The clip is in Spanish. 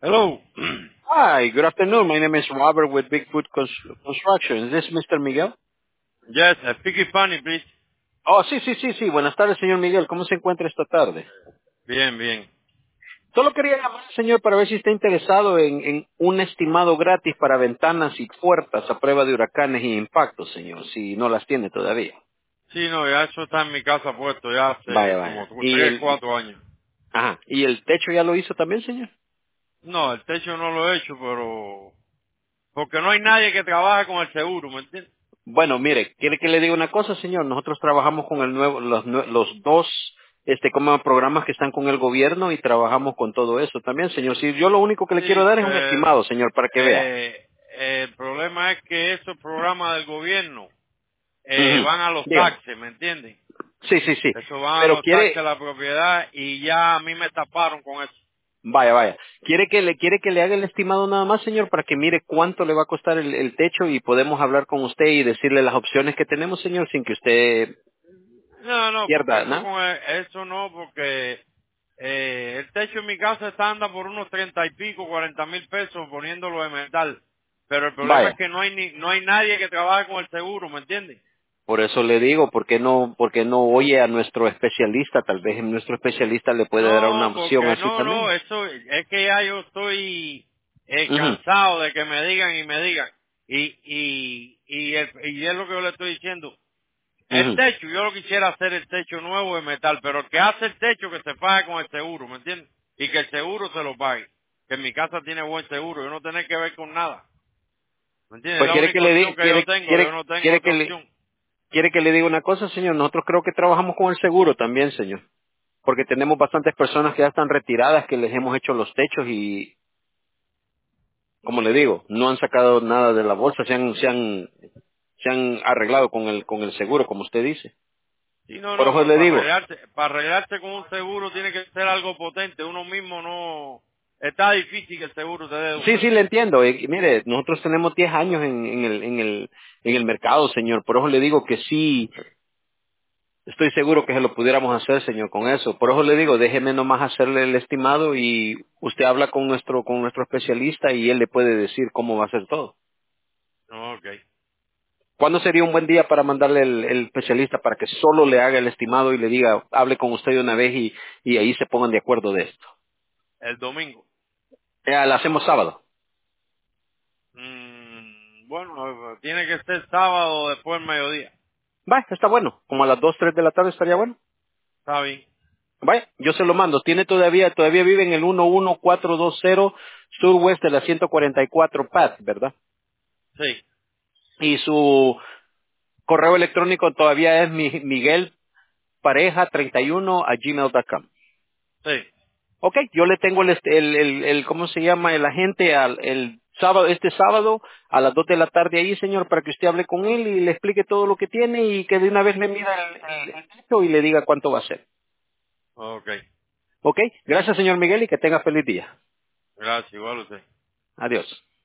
Hello. Hi, good afternoon. My name is Robert with Bigfoot Construction. Is this Mr. Miguel? Yes, speak Spanish, please. Oh, sí. Buenas tardes, señor Miguel. ¿Cómo se encuentra esta tarde? Bien, bien. Solo quería llamar, señor, para ver si está interesado en un estimado gratis para ventanas y puertas a prueba de huracanes y impactos, señor, si no las tiene todavía. Sí, no, ya eso está en mi casa puesto ya hace como Vaya. 3, 4 años. ¿Y el techo ya lo hizo también, señor? No, el techo no lo he hecho, pero... Porque no hay nadie que trabaje con el seguro, ¿me entiendes? Bueno, mire, ¿quiere que le diga una cosa, señor? Nosotros trabajamos con los dos, como programas que están con el gobierno y trabajamos con todo eso también, señor. Si yo lo único que le quiero Sí, dar es un estimado, señor, para que vea. el problema es que esos programas del gobierno Ujú. van a los Dígame. taxes, ¿me entiendes? Sí. Eso van a Pero los taxes quiere, de la propiedad y ya a mí me taparon con eso. vaya. Quiere que le haga el estimado nada más, señor, para que mire cuánto le va a costar el techo y podemos hablar con usted y decirle las opciones que tenemos, señor, sin que usted No, porque pierda, eso ¿no? con eso no, porque el techo en mi casa está anda por unos 30 y pico, 40,000 pesos poniéndolo de metal. Pero el problema es Vaya. que no hay nadie que trabaje con el seguro, ¿me entiendes? Por eso le digo, por qué no oye a nuestro especialista? Tal vez nuestro especialista le puede dar una No, opción porque así no, también. eso es que ya yo estoy Ujú, cansado de que me digan y me digan. Y es lo que yo le estoy diciendo. El ujú. techo, yo lo quisiera hacer el techo nuevo de metal, pero el que hace el techo que se pague con el seguro, ¿me entiendes? Y que el seguro se lo pague. Que en mi casa tiene buen seguro, yo no tengo que ver con nada. ¿Me entiendes? Es Pues la única opción que yo tengo, yo no tengo otra opción. quiere que le diga una cosa, señor. Nosotros creo que trabajamos con el seguro también, señor. Porque tenemos bastantes personas que ya están retiradas, que les hemos hecho los techos y, como le digo, no han sacado nada de la bolsa, se han arreglado con el seguro, como usted dice. Sí, no, Por no, eso pero le digo, para arreglarse con un seguro tiene que ser algo potente. Uno mismo no, está difícil que el seguro te dé de sí, usted. sí, le entiendo. Mire, nosotros tenemos 10 años en el mercado, señor. Por eso le digo que sí, estoy seguro que se lo pudiéramos hacer, señor, con eso. Por eso le digo, déjeme nomás hacerle el estimado y usted habla con nuestro especialista y él le puede decir cómo va a ser todo. No, ok. ¿Cuándo sería un buen día para mandarle el especialista para que solo le haga el estimado y le diga, hable con usted de una vez y ahí se pongan de acuerdo de esto? El domingo. Lo hacemos sábado. Bueno, tiene que ser sábado después del mediodía. Va, está bueno. Como a las 2, 3 de la tarde estaría bueno. Está bien. Vaya, yo se lo mando. Tiene todavía vive en el 11420 Surwest de la 144 Path, ¿verdad? Sí, Y su correo electrónico todavía es miguelpareja31@gmail.com. sí. Ok, yo le tengo ¿cómo se llama? El agente el sábado, este sábado a las 2 de la tarde ahí, señor, para que usted hable con él y le explique todo lo que tiene y que de una vez le mida el techo y le diga cuánto va a ser. Ok. Ok, gracias, señor Miguel, y que tenga feliz día. Gracias, igual a usted. Adiós.